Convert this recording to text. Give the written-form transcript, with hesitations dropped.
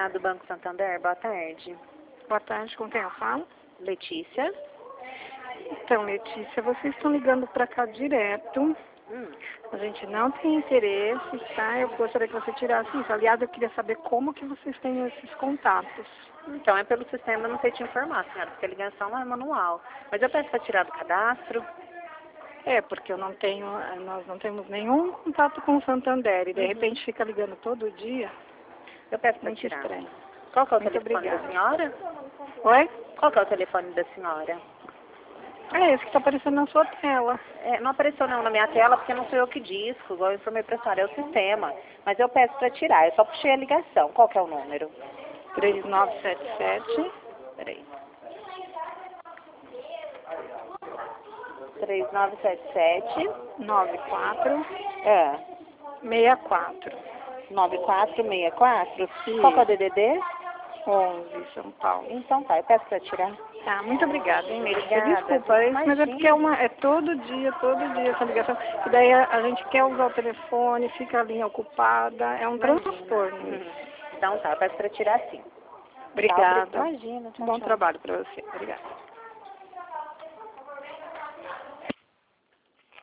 Senado do Banco Santander, boa tarde. Boa tarde, com quem eu falo? Letícia. Então, Letícia, vocês estão ligando para cá direto. A gente não tem interesse, tá? Eu gostaria que você tirasse isso. Aliás, eu queria saber como que vocês têm esses contatos. Então, é pelo sistema, eu não sei te informar, senhora, porque a ligação não é manual. Mas eu peço para tirar do cadastro. Porque nós não temos nenhum contato com o Santander e de repente fica ligando todo dia. Eu peço para Muito tirar. estranho. Qual que é o Muito telefone obrigada. da senhora? Oi? Qual que é o telefone da senhora? É esse que está aparecendo na sua tela. Não apareceu não na minha tela, porque não sou eu que disco, igual eu informei para a senhora, é o sistema. Mas eu peço para tirar, eu só puxei a ligação. Qual que é o número? 3977. Peraí. 3977 9464. 9464. Qual que é o DDD? 11, São Paulo. Então tá, eu peço para tirar. Tá, muito obrigada, hein, Letícia. Obrigada. Desculpa, mas é porque é todo dia essa ligação. E daí a gente quer usar o telefone, fica a linha ocupada, é um transtorno. Então tá, eu peço para tirar sim. Obrigada. Tá, imagina. Tchau, Bom tchau. trabalho para você. Obrigada.